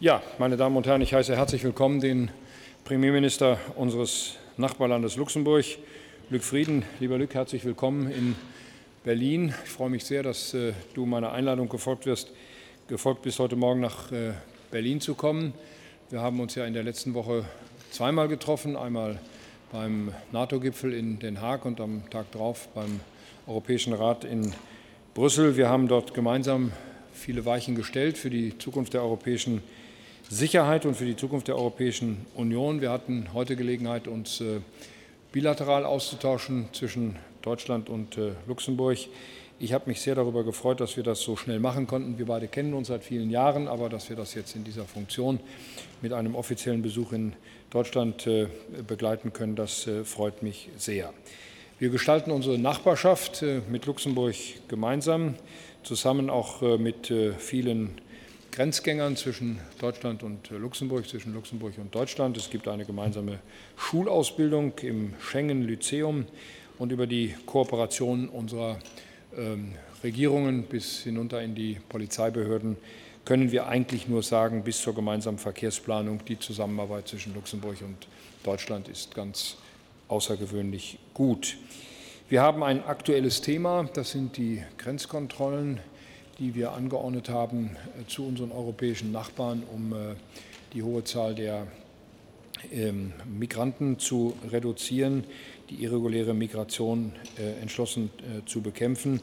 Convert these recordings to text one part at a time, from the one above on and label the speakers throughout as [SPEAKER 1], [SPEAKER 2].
[SPEAKER 1] Ja, meine Damen und Herren, ich heiße herzlich willkommen den Premierminister unseres Nachbarlandes Luxemburg, Luc Frieden. Lieber Luc, herzlich willkommen in Berlin. Ich freue mich sehr, dass du meiner Einladung gefolgt bist, heute Morgen nach Berlin zu kommen. Wir haben uns ja in der letzten Woche zweimal getroffen, einmal beim NATO-Gipfel in Den Haag und am Tag darauf beim Europäischen Rat in Brüssel. Wir haben dort gemeinsam viele Weichen gestellt für die Zukunft der europäischen Sicherheit und für die Zukunft der Europäischen Union. Wir hatten heute Gelegenheit, uns bilateral auszutauschen zwischen Deutschland und Luxemburg. Ich habe mich sehr darüber gefreut, dass wir das so schnell machen konnten. Wir beide kennen uns seit vielen Jahren, aber dass wir das jetzt in dieser Funktion mit einem offiziellen Besuch in Deutschland begleiten können, das freut mich sehr. Wir gestalten unsere Nachbarschaft mit Luxemburg gemeinsam, zusammen auch mit vielen Grenzgängern zwischen Deutschland und Luxemburg, zwischen Luxemburg und Deutschland. Es gibt eine gemeinsame Schulausbildung im Schengen-Lyzeum und über die Kooperation unserer Regierungen bis hinunter in die Polizeibehörden können wir eigentlich nur sagen, bis zur gemeinsamen Verkehrsplanung, die Zusammenarbeit zwischen Luxemburg und Deutschland ist ganz außergewöhnlich gut. Wir haben ein aktuelles Thema, das sind die Grenzkontrollen, die wir angeordnet haben zu unseren europäischen Nachbarn, um die hohe Zahl der Migranten zu reduzieren, die irreguläre Migration entschlossen zu bekämpfen.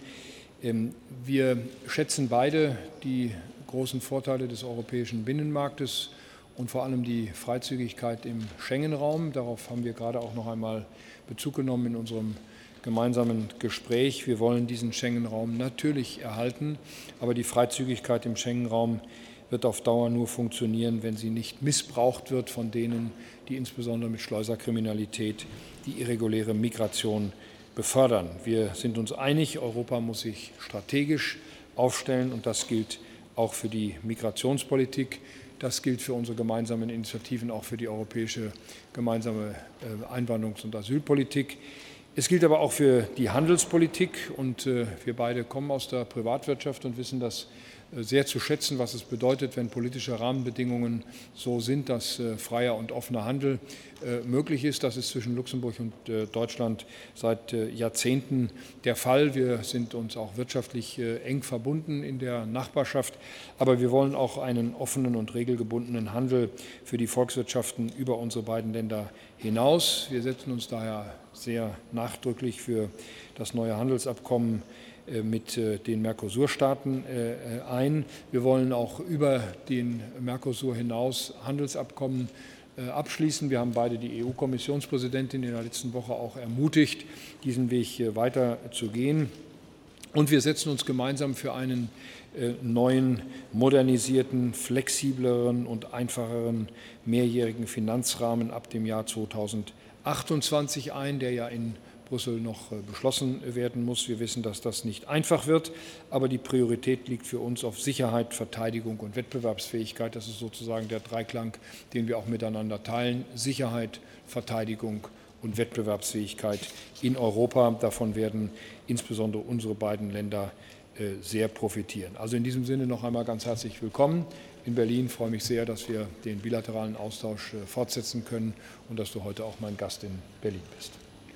[SPEAKER 1] Wir schätzen beide die großen Vorteile des europäischen Binnenmarktes und vor allem die Freizügigkeit im Schengen-Raum. Darauf haben wir gerade auch noch einmal Bezug genommen in unserem gemeinsamen Gespräch. Wir wollen diesen Schengen-Raum natürlich erhalten, aber die Freizügigkeit im Schengen-Raum wird auf Dauer nur funktionieren, wenn sie nicht missbraucht wird von denen, die insbesondere mit Schleuserkriminalität die irreguläre Migration befördern. Wir sind uns einig, Europa muss sich strategisch aufstellen und das gilt auch für die Migrationspolitik. Das gilt für unsere gemeinsamen Initiativen, auch für die europäische gemeinsame Einwanderungs- und Asylpolitik. Es gilt aber auch für die Handelspolitik und wir beide kommen aus der Privatwirtschaft und wissen das sehr zu schätzen, was es bedeutet, wenn politische Rahmenbedingungen so sind, dass freier und offener Handel möglich ist. Das ist zwischen Luxemburg und Deutschland seit Jahrzehnten der Fall. Wir sind uns auch wirtschaftlich eng verbunden in der Nachbarschaft, aber wir wollen auch einen offenen und regelgebundenen Handel für die Volkswirtschaften über unsere beiden Länder hinaus. Wir setzen uns daher sehr nachdrücklich für das neue Handelsabkommen mit den Mercosur-Staaten ein. Wir wollen auch über den Mercosur hinaus Handelsabkommen abschließen. Wir haben beide die EU-Kommissionspräsidentin in der letzten Woche auch ermutigt, diesen Weg weiter zu gehen. Und wir setzen uns gemeinsam für einen neuen, modernisierten, flexibleren und einfacheren mehrjährigen Finanzrahmen ab dem Jahr 2028 ein, der ja in Brüssel noch beschlossen werden muss. Wir wissen, dass das nicht einfach wird, aber die Priorität liegt für uns auf Sicherheit, Verteidigung und Wettbewerbsfähigkeit. Das ist sozusagen der Dreiklang, den wir auch miteinander teilen. Sicherheit, Verteidigung und Wettbewerbsfähigkeit in Europa. Davon werden insbesondere unsere beiden Länder sehr profitieren. Also in diesem Sinne noch einmal ganz herzlich willkommen in Berlin. Ich freue mich sehr, dass wir den bilateralen Austausch fortsetzen können und dass du heute auch mein Gast in Berlin bist.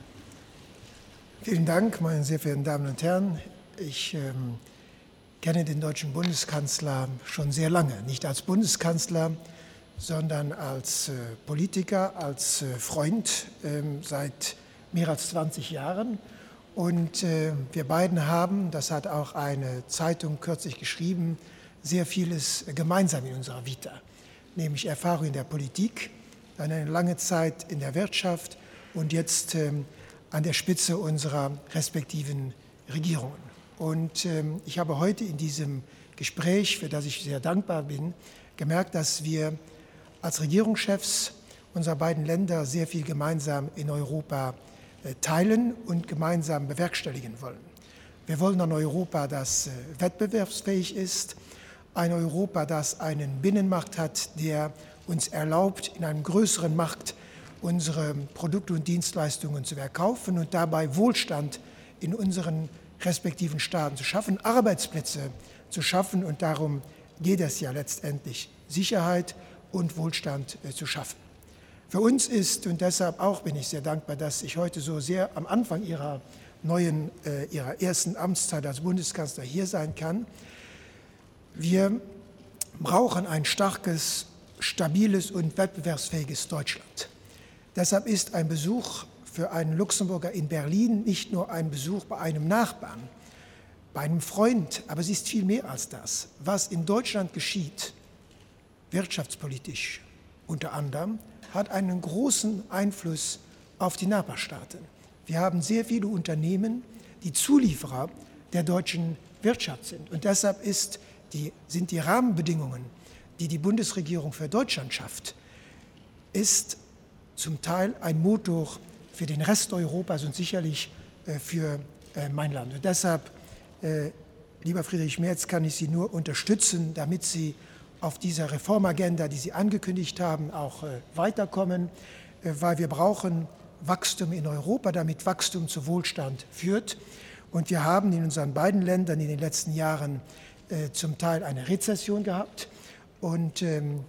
[SPEAKER 2] Vielen Dank, meine sehr verehrten Damen und Herren. Ich kenne den deutschen Bundeskanzler schon sehr lange, nicht als Bundeskanzler, sondern als Politiker, als Freund seit mehr als 20 Jahren. Und wir beiden haben, das hat auch eine Zeitung kürzlich geschrieben, sehr vieles gemeinsam in unserer Vita, nämlich Erfahrung in der Politik, dann eine lange Zeit in der Wirtschaft und jetzt an der Spitze unserer respektiven Regierungen. Und ich habe heute in diesem Gespräch, für das ich sehr dankbar bin, gemerkt, dass wir als Regierungschefs unserer beiden Länder sehr viel gemeinsam in Europa teilen und gemeinsam bewerkstelligen wollen. Wir wollen ein Europa, das wettbewerbsfähig ist, ein Europa, das einen Binnenmarkt hat, der uns erlaubt, in einem größeren Markt unsere Produkte und Dienstleistungen zu verkaufen und dabei Wohlstand in unseren respektiven Staaten zu schaffen, Arbeitsplätze zu schaffen und darum geht es ja letztendlich, Sicherheit und Wohlstand zu schaffen. Für uns ist, und deshalb auch bin ich sehr dankbar, dass ich heute so sehr am Anfang Ihrer ersten Amtszeit als Bundeskanzler hier sein kann, wir brauchen ein starkes, stabiles und wettbewerbsfähiges Deutschland. Deshalb ist ein Besuch für einen Luxemburger in Berlin nicht nur ein Besuch bei einem Nachbarn, bei einem Freund, aber es ist viel mehr als das. Was in Deutschland geschieht, wirtschaftspolitisch unter anderem, hat einen großen Einfluss auf die Nachbarstaaten. Wir haben sehr viele Unternehmen, die Zulieferer der deutschen Wirtschaft sind. Und deshalb sind die Rahmenbedingungen, die die Bundesregierung für Deutschland schafft, ist zum Teil ein Motor für den Rest Europas und sicherlich für mein Land. Und deshalb, lieber Friedrich Merz, kann ich Sie nur unterstützen, damit Sie auf dieser Reformagenda, die Sie angekündigt haben, auch weiterkommen, weil wir brauchen Wachstum in Europa, damit Wachstum zu Wohlstand führt. Und wir haben in unseren beiden Ländern in den letzten Jahren zum Teil eine Rezession gehabt. Und in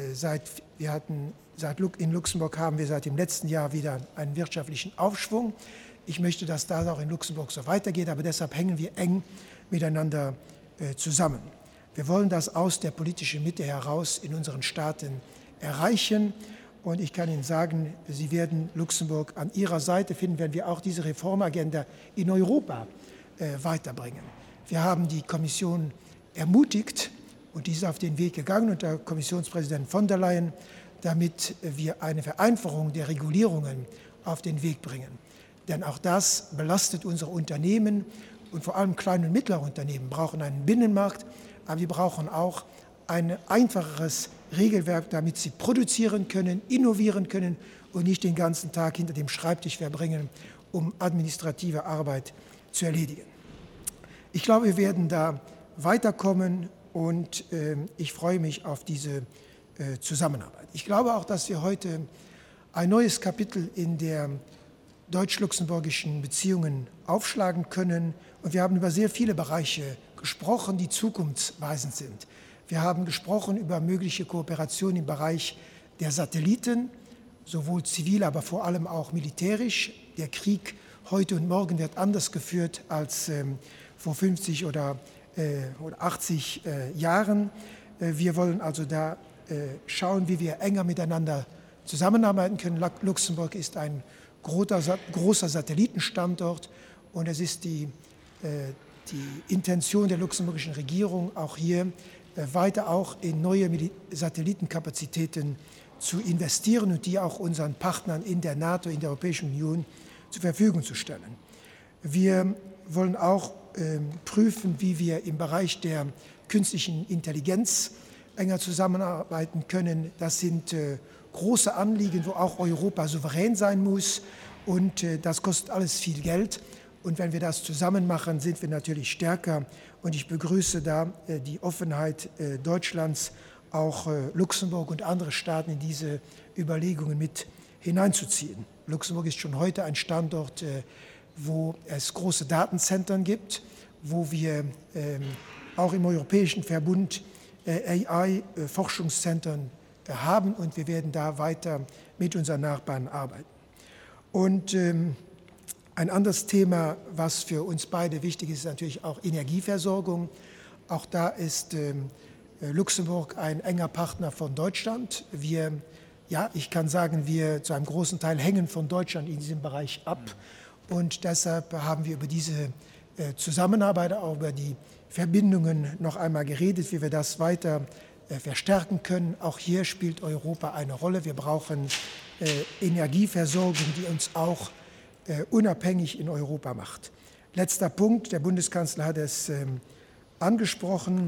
[SPEAKER 2] Luxemburg haben wir seit dem letzten Jahr wieder einen wirtschaftlichen Aufschwung. Ich möchte, dass das auch in Luxemburg so weitergeht, aber deshalb hängen wir eng miteinander zusammen. Wir wollen das aus der politischen Mitte heraus in unseren Staaten erreichen. Und ich kann Ihnen sagen, Sie werden Luxemburg an Ihrer Seite finden, wenn wir auch diese Reformagenda in Europa weiterbringen. Wir haben die Kommission ermutigt, und die ist auf den Weg gegangen unter Kommissionspräsident von der Leyen, damit wir eine Vereinfachung der Regulierungen auf den Weg bringen. Denn auch das belastet unsere Unternehmen und vor allem kleine und mittlere Unternehmen brauchen einen Binnenmarkt, aber wir brauchen auch ein einfacheres Regelwerk, damit sie produzieren können, innovieren können und nicht den ganzen Tag hinter dem Schreibtisch verbringen, um administrative Arbeit zu erledigen. Ich glaube, wir werden da weiterkommen und ich freue mich auf diese Zusammenarbeit. Ich glaube auch, dass wir heute ein neues Kapitel in der deutsch-luxemburgischen Beziehungen aufschlagen können. Und wir haben über sehr viele Bereiche gesprochen, die zukunftsweisend sind. Wir haben gesprochen über mögliche Kooperation im Bereich der Satelliten, sowohl zivil, aber vor allem auch militärisch. Der Krieg heute und morgen wird anders geführt als vor 50 oder 80 Jahren. Wir wollen also da schauen, wie wir enger miteinander zusammenarbeiten können. Luxemburg ist ein großer Satellitenstandort und es ist die Intention der luxemburgischen Regierung, auch hier weiter auch in neue Satellitenkapazitäten zu investieren und die auch unseren Partnern in der NATO, in der Europäischen Union zur Verfügung zu stellen. Wir wollen auch prüfen, wie wir im Bereich der künstlichen Intelligenz enger zusammenarbeiten können. Das sind große Anliegen, wo auch Europa souverän sein muss und das kostet alles viel Geld. Und wenn wir das zusammen machen, sind wir natürlich stärker. Und ich begrüße da die Offenheit Deutschlands, auch Luxemburg und andere Staaten in diese Überlegungen mit hineinzuziehen. Luxemburg ist schon heute ein Standort, wo es große Datenzentren gibt, wo wir auch im Europäischen Verbund AI-Forschungszentren haben und wir werden da weiter mit unseren Nachbarn arbeiten. Und ein anderes Thema, was für uns beide wichtig ist, ist natürlich auch Energieversorgung. Auch da ist Luxemburg ein enger Partner von Deutschland. Ich kann sagen, wir zu einem großen Teil hängen von Deutschland in diesem Bereich ab. Und deshalb haben wir über diese Zusammenarbeit, auch über die Verbindungen noch einmal geredet, wie wir das weiter verstärken können. Auch hier spielt Europa eine Rolle. Wir brauchen Energieversorgung, die uns auch unabhängig in Europa macht. Letzter Punkt, der Bundeskanzler hat es angesprochen.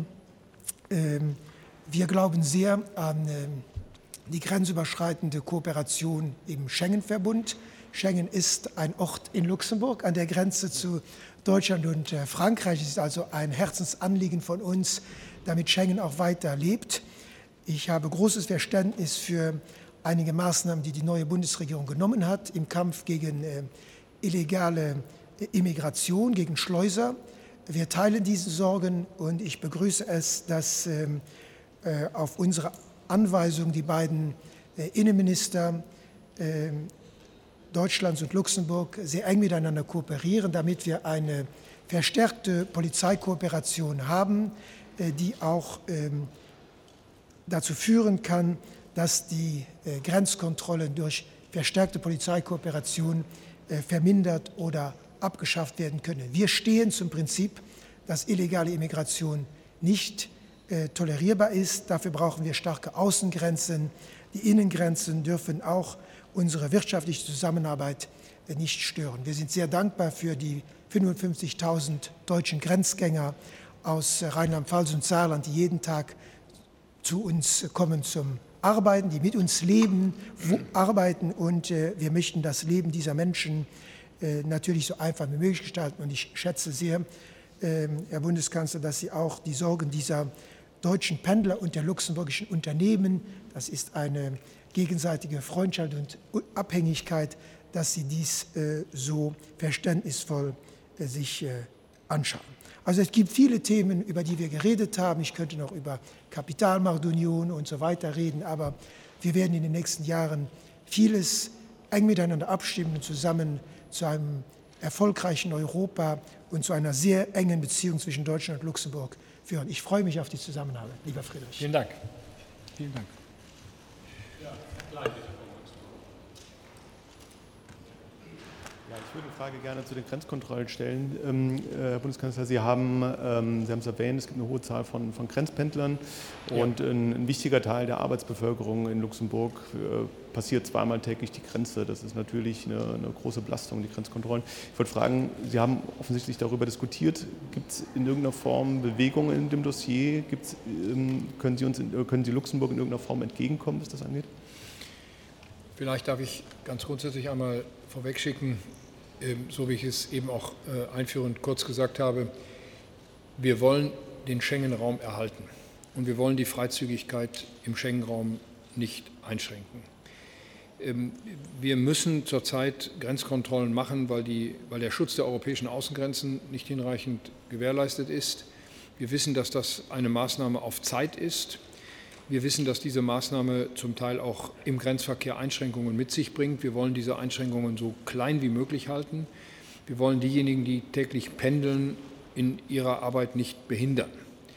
[SPEAKER 2] Wir glauben sehr an die grenzüberschreitende Kooperation im Schengen-Verbund. Schengen ist ein Ort in Luxemburg an der Grenze zu Deutschland und Frankreich. Es ist also ein Herzensanliegen von uns, damit Schengen auch weiter lebt. Ich habe großes Verständnis für einige Maßnahmen, die die neue Bundesregierung genommen hat im Kampf gegen illegale Immigration, gegen Schleuser. wir teilen diese Sorgen und ich begrüße es, dass auf unsere Anweisung die beiden Innenminister Deutschlands und Luxemburg sehr eng miteinander kooperieren, damit wir eine verstärkte Polizeikooperation haben, die auch dazu führen kann, dass die Grenzkontrollen durch verstärkte Polizeikooperation vermindert oder abgeschafft werden können. Wir stehen zum Prinzip, dass illegale Immigration nicht tolerierbar ist. Dafür brauchen wir starke Außengrenzen. Die Innengrenzen dürfen auch unsere wirtschaftliche Zusammenarbeit nicht stören. Wir sind sehr dankbar für die 55.000 deutschen Grenzgänger aus Rheinland-Pfalz und Saarland, die jeden Tag zu uns kommen zum Arbeiten, die mit uns leben, arbeiten, und wir möchten das Leben dieser Menschen natürlich so einfach wie möglich gestalten. Und ich schätze sehr, Herr Bundeskanzler, dass Sie auch die Sorgen dieser deutschen Pendler und der luxemburgischen Unternehmen, das ist eine gegenseitige Freundschaft und Abhängigkeit, dass Sie dies so verständnisvoll sich anschauen. Also es gibt viele Themen, über die wir geredet haben. Ich könnte noch über Kapitalmarktunion und so weiter reden, aber wir werden in den nächsten Jahren vieles eng miteinander abstimmen und zusammen zu einem erfolgreichen Europa und zu einer sehr engen Beziehung zwischen Deutschland und Luxemburg führen. Ich freue mich auf die Zusammenarbeit, lieber Friedrich.
[SPEAKER 1] Vielen Dank. Vielen Dank.
[SPEAKER 3] Ich würde eine Frage gerne zu den Grenzkontrollen stellen. Herr Bundeskanzler, Sie haben es erwähnt, es gibt eine hohe Zahl von Grenzpendlern und ein wichtiger Teil der Arbeitsbevölkerung in Luxemburg passiert zweimal täglich die Grenze. Das ist natürlich eine große Belastung, die Grenzkontrollen. Ich wollte fragen, Sie haben offensichtlich darüber diskutiert. Gibt es in irgendeiner Form Bewegungen in dem Dossier? Können Sie Luxemburg in irgendeiner Form entgegenkommen, was das angeht?
[SPEAKER 1] Vielleicht darf ich ganz grundsätzlich einmal vorwegschicken, so wie ich es eben auch einführend kurz gesagt habe, wir wollen den Schengen-Raum erhalten und wir wollen die Freizügigkeit im Schengen-Raum nicht einschränken. Wir müssen zurzeit Grenzkontrollen machen, weil der Schutz der europäischen Außengrenzen nicht hinreichend gewährleistet ist. Wir wissen, dass das eine Maßnahme auf Zeit ist. Wir wissen, dass diese Maßnahme zum Teil auch im Grenzverkehr Einschränkungen mit sich bringt. Wir wollen diese Einschränkungen so klein wie möglich halten. Wir wollen diejenigen, die täglich pendeln, in ihrer Arbeit nicht behindern.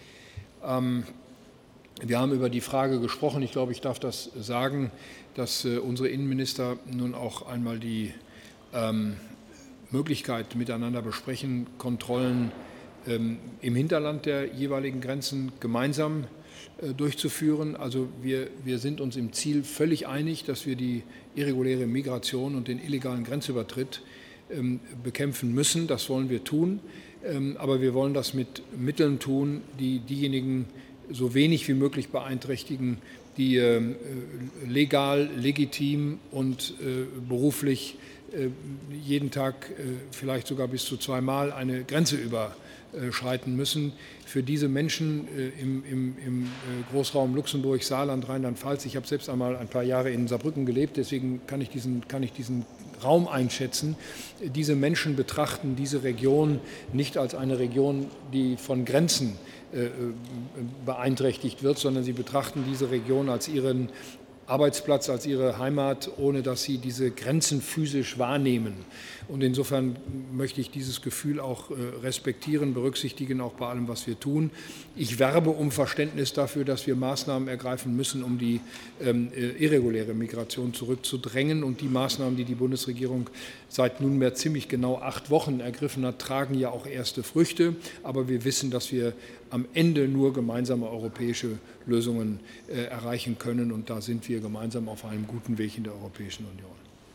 [SPEAKER 1] Wir haben über die Frage gesprochen, ich glaube, ich darf das sagen, dass unsere Innenminister nun auch einmal die Möglichkeit miteinander besprechen, Kontrollen im Hinterland der jeweiligen Grenzen gemeinsam durchzuführen. Also wir sind uns im Ziel völlig einig, dass wir die irreguläre Migration und den illegalen Grenzübertritt bekämpfen müssen. Das wollen wir tun, aber wir wollen das mit Mitteln tun, die diejenigen so wenig wie möglich beeinträchtigen, die legal, legitim und beruflich jeden Tag vielleicht sogar bis zu zweimal eine Grenze überschreiten müssen. Für diese Menschen im Großraum Luxemburg, Saarland, Rheinland-Pfalz, ich habe selbst einmal ein paar Jahre in Saarbrücken gelebt, deswegen kann ich diesen Raum einschätzen. Diese Menschen betrachten diese Region nicht als eine Region, die von Grenzen beeinträchtigt wird, sondern sie betrachten diese Region als ihren Arbeitsplatz, als ihre Heimat, ohne dass sie diese Grenzen physisch wahrnehmen. Und insofern möchte ich dieses Gefühl auch respektieren, berücksichtigen, auch bei allem, was wir tun. Ich werbe um Verständnis dafür, dass wir Maßnahmen ergreifen müssen, um die irreguläre Migration zurückzudrängen. Und die Maßnahmen, die die Bundesregierung seit nunmehr ziemlich genau 8 Wochen ergriffen hat, tragen ja auch erste Früchte. Aber wir wissen, dass wir am Ende nur gemeinsame europäische Lösungen erreichen können. Und da sind wir gemeinsam auf einem guten Weg in der Europäischen Union.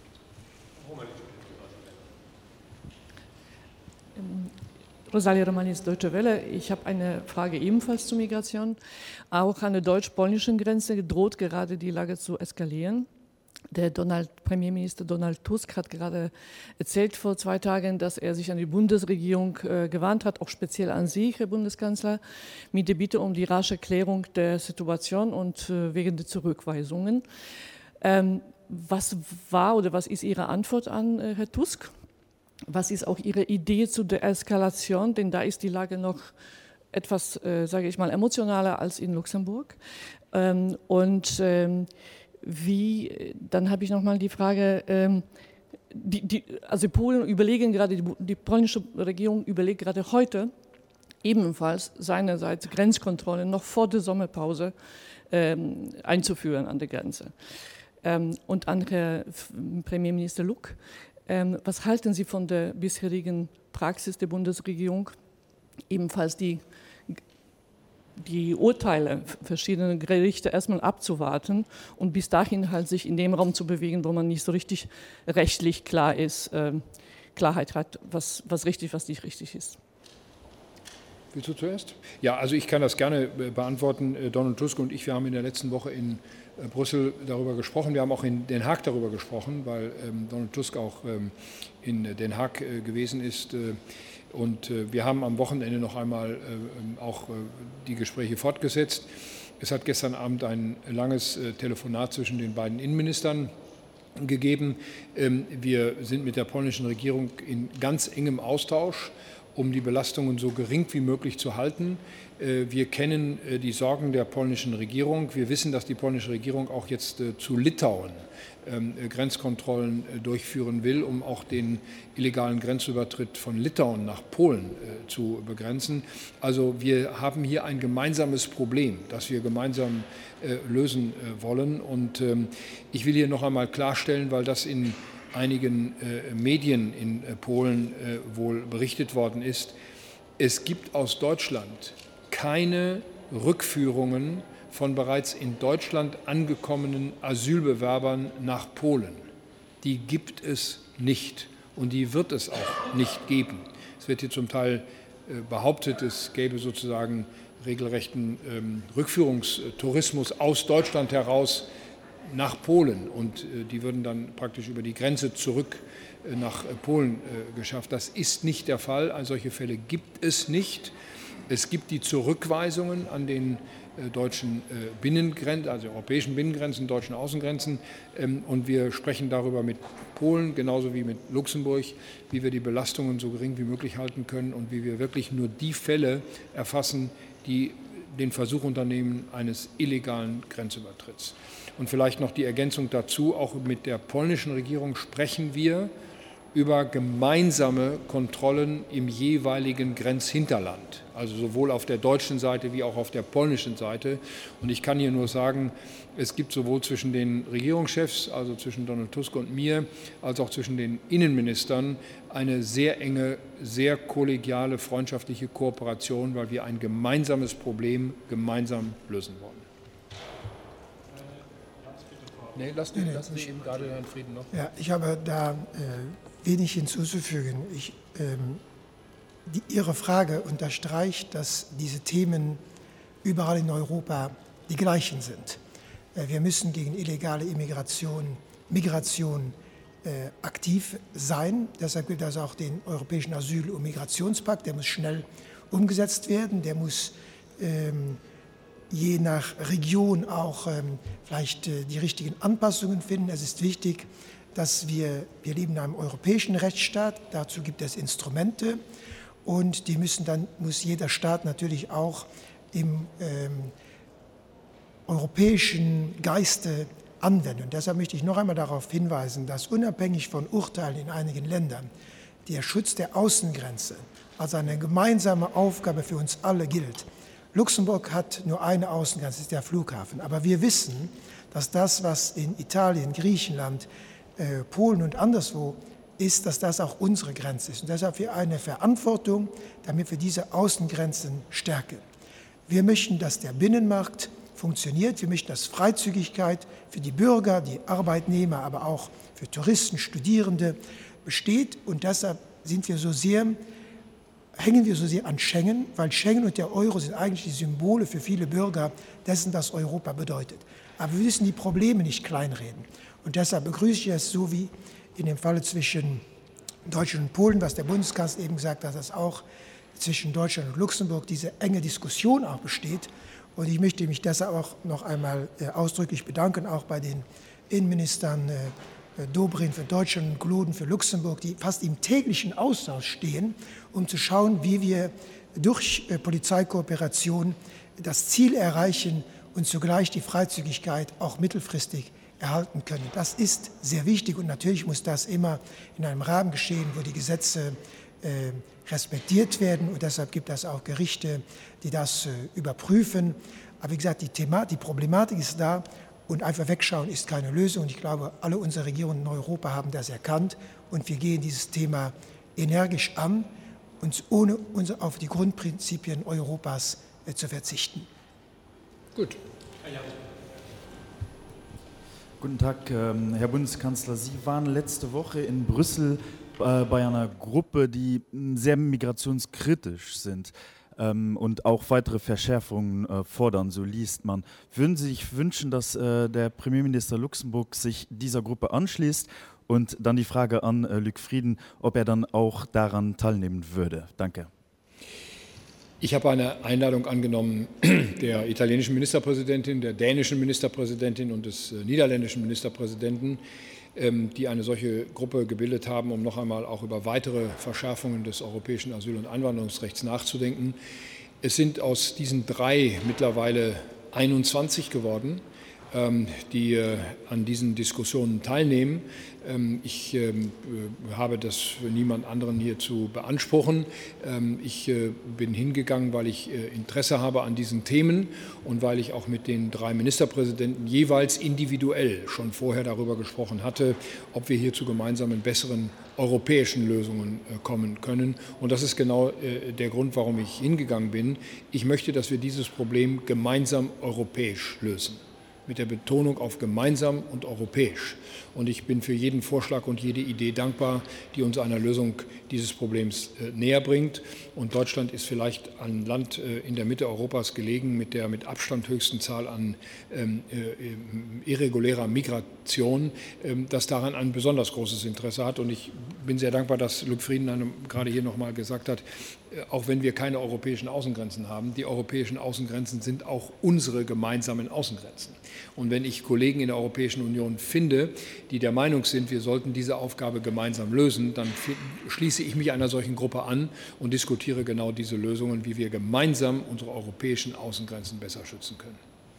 [SPEAKER 4] Rosalie Romanis, Deutsche Welle. Ich habe eine Frage ebenfalls zur Migration. Auch an der deutsch-polnischen Grenze droht gerade die Lage zu eskalieren. Der Premierminister Donald Tusk hat gerade erzählt vor 2 Tagen, dass er sich an die Bundesregierung gewandt hat, auch speziell an Sie, Herr Bundeskanzler, mit der Bitte um die rasche Klärung der Situation und wegen der Zurückweisungen. Was war oder was ist Ihre Antwort an Herrn Tusk? Was ist auch Ihre Idee zu der Eskalation? Denn da ist die Lage noch etwas, sage ich mal, emotionaler als in Luxemburg. Dann habe ich nochmal die Frage, also Polen überlegen gerade, die polnische Regierung überlegt gerade heute ebenfalls seinerseits Grenzkontrollen noch vor der Sommerpause einzuführen an der Grenze. Und an Herrn Premierminister Luk, was halten Sie von der bisherigen Praxis der Bundesregierung, ebenfalls die Urteile verschiedener Gerichte erstmal abzuwarten und bis dahin halt sich in dem Raum zu bewegen, wo man nicht so richtig rechtlich klar ist, Klarheit hat, was richtig, was nicht richtig ist?
[SPEAKER 1] Willst du zuerst? Ja, also ich kann das gerne beantworten. Donald Tusk und ich, wir haben in der letzten Woche in Brüssel darüber gesprochen. Wir haben auch in Den Haag darüber gesprochen, weil Donald Tusk auch in Den Haag gewesen ist. Und wir haben am Wochenende noch einmal auch die Gespräche fortgesetzt. Es hat gestern Abend ein langes Telefonat zwischen den beiden Innenministern gegeben. Wir sind mit der polnischen Regierung in ganz engem Austausch, um die Belastungen so gering wie möglich zu halten. Wir kennen die Sorgen der polnischen Regierung. Wir wissen, dass die polnische Regierung auch jetzt zu Litauen Grenzkontrollen durchführen will, um auch den illegalen Grenzübertritt von Litauen nach Polen zu begrenzen. Also wir haben hier ein gemeinsames Problem, das wir gemeinsam lösen wollen. Und ich will hier noch einmal klarstellen, weil das in einigen Medien in Polen wohl berichtet worden ist, es gibt aus Deutschland keine Rückführungen von bereits in Deutschland angekommenen Asylbewerbern nach Polen. Die gibt es nicht und die wird es auch nicht geben. Es wird hier zum Teil behauptet, es gäbe sozusagen regelrechten Rückführungstourismus aus Deutschland heraus nach Polen und die würden dann praktisch über die Grenze zurück nach Polen geschafft. Das ist nicht der Fall. Solche Fälle gibt es nicht. Es gibt die Zurückweisungen an den deutschen Binnengrenzen, also europäischen Binnengrenzen, deutschen Außengrenzen. Und wir sprechen darüber mit Polen, genauso wie mit Luxemburg, wie wir die Belastungen so gering wie möglich halten können und wie wir wirklich nur die Fälle erfassen, die den Versuch unternehmen eines illegalen Grenzübertritts. Und vielleicht noch die Ergänzung dazu, auch mit der polnischen Regierung sprechen wir über gemeinsame Kontrollen im jeweiligen Grenzhinterland, also sowohl auf der deutschen Seite wie auch auf der polnischen Seite. Und ich kann hier nur sagen, es gibt sowohl zwischen den Regierungschefs, also zwischen Donald Tusk und mir, als auch zwischen den Innenministern eine sehr enge, sehr kollegiale, freundschaftliche Kooperation, weil wir ein gemeinsames Problem gemeinsam lösen wollen. Nee, lassen Sie eben gerade Herrn Frieden noch.
[SPEAKER 2] Ja, ich habe da wenig hinzuzufügen. Ihre Frage unterstreicht, dass diese Themen überall in Europa die gleichen sind. Wir müssen gegen illegale Migration aktiv sein. Deshalb gilt das auch den Europäischen Asyl- und Migrationspakt. Der muss schnell umgesetzt werden. Der muss je nach Region auch vielleicht die richtigen Anpassungen finden. Es ist wichtig, dass wir leben in einem europäischen Rechtsstaat, dazu gibt es Instrumente und die muss jeder Staat natürlich auch im europäischen Geiste anwenden. Und deshalb möchte ich noch einmal darauf hinweisen, dass unabhängig von Urteilen in einigen Ländern der Schutz der Außengrenze als eine gemeinsame Aufgabe für uns alle gilt. Luxemburg hat nur eine Außengrenze, das ist der Flughafen. Aber wir wissen, dass das, was in Italien, Griechenland, Polen und anderswo ist, dass das auch unsere Grenze ist. Und deshalb wir eine Verantwortung, damit wir diese Außengrenzen stärken. Wir möchten, dass der Binnenmarkt funktioniert. Wir möchten, dass Freizügigkeit für die Bürger, die Arbeitnehmer, aber auch für Touristen, Studierende besteht. Und deshalb hängen wir so sehr an Schengen, weil Schengen und der Euro sind eigentlich die Symbole für viele Bürger dessen, was Europa bedeutet. Aber wir müssen die Probleme nicht kleinreden. Und deshalb begrüße ich es so wie in dem Falle zwischen Deutschland und Polen, was der Bundeskanzler eben gesagt hat, dass auch zwischen Deutschland und Luxemburg diese enge Diskussion auch besteht. Und ich möchte mich deshalb auch noch einmal ausdrücklich bedanken, auch bei den Innenministern Dobrindt für Deutschland und Kloden für Luxemburg, die fast im täglichen Austausch stehen, um zu schauen, wie wir durch Polizeikooperation das Ziel erreichen und zugleich die Freizügigkeit auch mittelfristig erhalten können. Das ist sehr wichtig und natürlich muss das immer in einem Rahmen geschehen, wo die Gesetze respektiert werden und deshalb gibt es auch Gerichte, die das überprüfen. Aber wie gesagt, die Problematik ist da und einfach wegschauen ist keine Lösung. Und ich glaube, alle unsere Regierungen in Europa haben das erkannt und wir gehen dieses Thema energisch an, uns ohne auf die Grundprinzipien Europas zu verzichten.
[SPEAKER 1] Gut.
[SPEAKER 5] Guten Tag, Herr Bundeskanzler. Sie waren letzte Woche in Brüssel bei einer Gruppe, die sehr migrationskritisch sind und auch weitere Verschärfungen fordern, so liest man. Würden Sie sich wünschen, dass der Premierminister Luxemburg sich dieser Gruppe anschließt? Und dann die Frage an Luc Frieden, ob er dann auch daran teilnehmen würde. Danke.
[SPEAKER 1] Ich habe eine Einladung angenommen der italienischen Ministerpräsidentin, der dänischen Ministerpräsidentin und des niederländischen Ministerpräsidenten, die eine solche Gruppe gebildet haben, um noch einmal auch über weitere Verschärfungen des europäischen Asyl- und Einwanderungsrechts nachzudenken. Es sind aus diesen 3 mittlerweile 21 geworden, die an diesen Diskussionen teilnehmen. Ich habe das für niemand anderen hier zu beanspruchen. Ich bin hingegangen, weil ich Interesse habe an diesen Themen und weil ich auch mit den 3 Ministerpräsidenten jeweils individuell schon vorher darüber gesprochen hatte, ob wir hier zu gemeinsamen besseren europäischen Lösungen kommen können. Und das ist genau der Grund, warum ich hingegangen bin. Ich möchte, dass wir dieses Problem gemeinsam europäisch lösen, mit der Betonung auf gemeinsam und europäisch. Und ich bin für jeden Vorschlag und jede Idee dankbar, die uns einer Lösung dieses Problems näher bringt. Und Deutschland ist vielleicht ein Land in der Mitte Europas gelegen mit der mit Abstand höchsten Zahl an irregulärer Migration, das daran ein besonders großes Interesse hat. Und ich bin sehr dankbar, dass Luc Frieden gerade hier noch mal gesagt hat, auch wenn wir keine europäischen Außengrenzen haben, die europäischen Außengrenzen sind auch unsere gemeinsamen Außengrenzen. Und wenn ich Kollegen in der Europäischen Union finde, die der Meinung sind, wir sollten diese Aufgabe gemeinsam lösen, dann schließe ich mich einer solchen Gruppe an und diskutiere genau diese Lösungen, wie wir gemeinsam unsere europäischen Außengrenzen besser schützen können.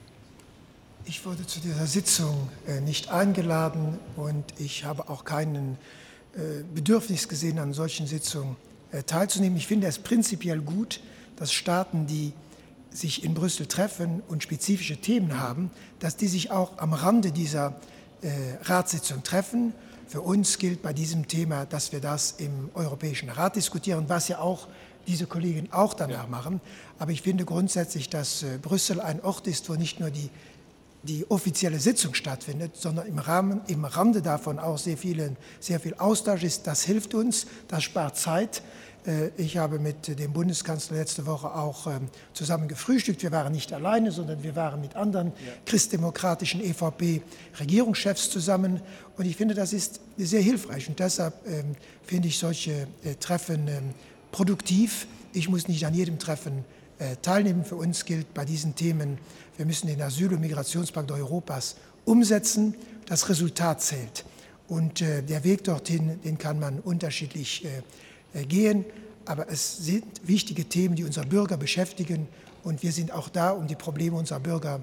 [SPEAKER 2] Ich wurde zu dieser Sitzung nicht eingeladen und ich habe auch kein Bedürfnis gesehen, an solchen Sitzungen teilzunehmen. Ich finde es prinzipiell gut, dass Staaten, die sich in Brüssel treffen und spezifische Themen haben, dass die sich auch am Rande dieser Ratssitzung treffen. Für uns gilt bei diesem Thema, dass wir das im Europäischen Rat diskutieren, was ja auch diese Kollegen auch danach machen. Aber ich finde grundsätzlich, dass Brüssel ein Ort ist, wo nicht nur die offizielle Sitzung stattfindet, sondern im Rande davon auch sehr viel Austausch ist. Das hilft uns, das spart Zeit. Ich habe mit dem Bundeskanzler letzte Woche auch zusammen gefrühstückt. Wir waren nicht alleine, sondern wir waren mit anderen christdemokratischen EVP-Regierungschefs zusammen. Und ich finde, das ist sehr hilfreich. Und deshalb finde ich solche Treffen produktiv. Ich muss nicht an jedem Treffen teilnehmen. Für uns gilt bei diesen Themen, wir müssen den Asyl- und Migrationspakt Europas umsetzen. Das Resultat zählt. Und der Weg dorthin, den kann man unterschiedlich gehen. Aber es sind wichtige Themen, die unsere Bürger beschäftigen. Und wir sind auch da, um die Probleme unserer Bürger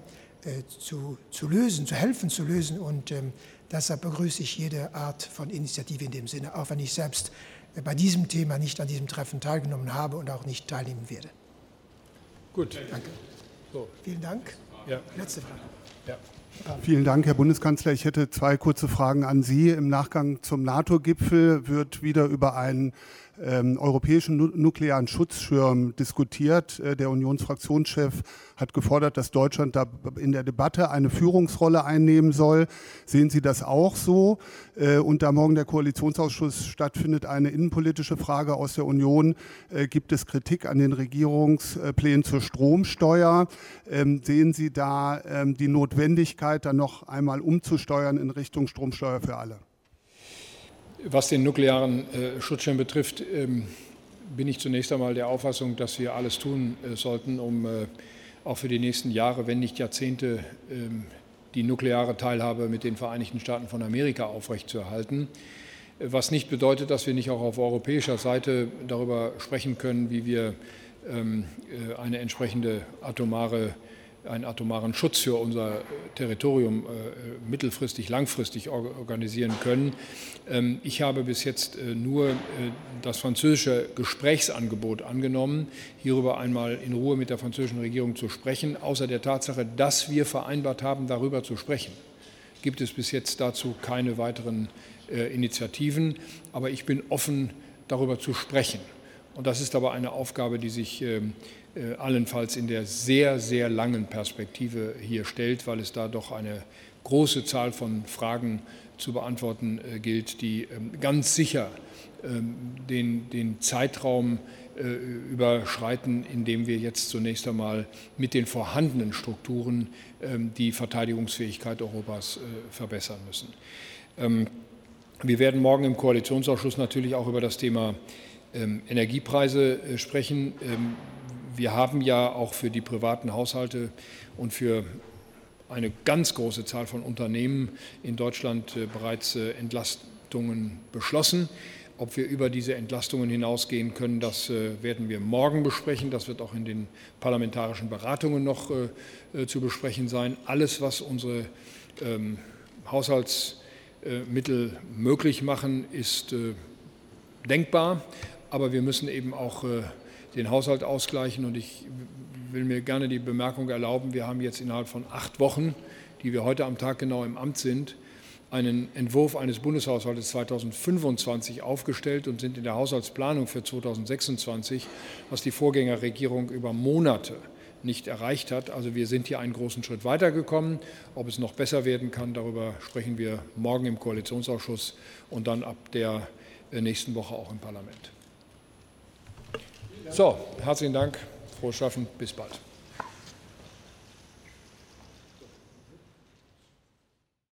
[SPEAKER 2] zu lösen, zu helfen zu lösen. Und deshalb begrüße ich jede Art von Initiative in dem Sinne, auch wenn ich selbst bei diesem Thema nicht an diesem Treffen teilgenommen habe und auch nicht teilnehmen werde.
[SPEAKER 1] Gut.
[SPEAKER 2] Danke.
[SPEAKER 1] So.
[SPEAKER 2] Vielen Dank.
[SPEAKER 1] Ja.
[SPEAKER 2] Letzte Frage.
[SPEAKER 1] Ja.
[SPEAKER 6] Vielen Dank, Herr Bundeskanzler. Ich hätte 2 kurze Fragen an Sie. Im Nachgang zum NATO-Gipfel wird wieder über einen europäischen nuklearen Schutzschirm diskutiert. Der Unionsfraktionschef hat gefordert, dass Deutschland da in der Debatte eine Führungsrolle einnehmen soll. Sehen Sie das auch so? Und da morgen der Koalitionsausschuss stattfindet, eine innenpolitische Frage aus der Union. Gibt es Kritik an den Regierungsplänen zur Stromsteuer? Sehen Sie da die Notwendigkeit, dann noch einmal umzusteuern in Richtung Stromsteuer für alle?
[SPEAKER 1] Was den nuklearen Schutzschirm betrifft, bin ich zunächst einmal der Auffassung, dass wir alles tun sollten, um auch für die nächsten Jahre, wenn nicht Jahrzehnte, die nukleare Teilhabe mit den Vereinigten Staaten von Amerika aufrechtzuerhalten. Was nicht bedeutet, dass wir nicht auch auf europäischer Seite darüber sprechen können, wie wir eine entsprechende einen atomaren Schutz für unser Territorium mittelfristig, langfristig organisieren können. Ich habe bis jetzt nur das französische Gesprächsangebot angenommen, hierüber einmal in Ruhe mit der französischen Regierung zu sprechen. Außer der Tatsache, dass wir vereinbart haben, darüber zu sprechen, gibt es bis jetzt dazu keine weiteren Initiativen. Aber ich bin offen, darüber zu sprechen. Und das ist aber eine Aufgabe, die sich allenfalls in der sehr, sehr langen Perspektive hier stellt, weil es da doch eine große Zahl von Fragen zu beantworten gilt, die ganz sicher den Zeitraum überschreiten, in dem wir jetzt zunächst einmal mit den vorhandenen Strukturen die Verteidigungsfähigkeit Europas verbessern müssen. Wir werden morgen im Koalitionsausschuss natürlich auch über das Thema Energiepreise sprechen. Wir haben ja auch für die privaten Haushalte und für eine ganz große Zahl von Unternehmen in Deutschland bereits Entlastungen beschlossen. Ob wir über diese Entlastungen hinausgehen können, das werden wir morgen besprechen. Das wird auch in den parlamentarischen Beratungen noch zu besprechen sein. Alles, was unsere Haushaltsmittel möglich machen, ist denkbar. Aber wir müssen eben auch den Haushalt ausgleichen. Und ich will mir gerne die Bemerkung erlauben, wir haben jetzt innerhalb von 8 Wochen, die wir heute am Tag genau im Amt sind, einen Entwurf eines Bundeshaushaltes 2025 aufgestellt und sind in der Haushaltsplanung für 2026, was die Vorgängerregierung über Monate nicht erreicht hat. Also wir sind hier einen großen Schritt weitergekommen. Ob es noch besser werden kann, darüber sprechen wir morgen im Koalitionsausschuss und dann ab der nächsten Woche auch im Parlament. So, herzlichen Dank, frohes Schaffen, bis bald.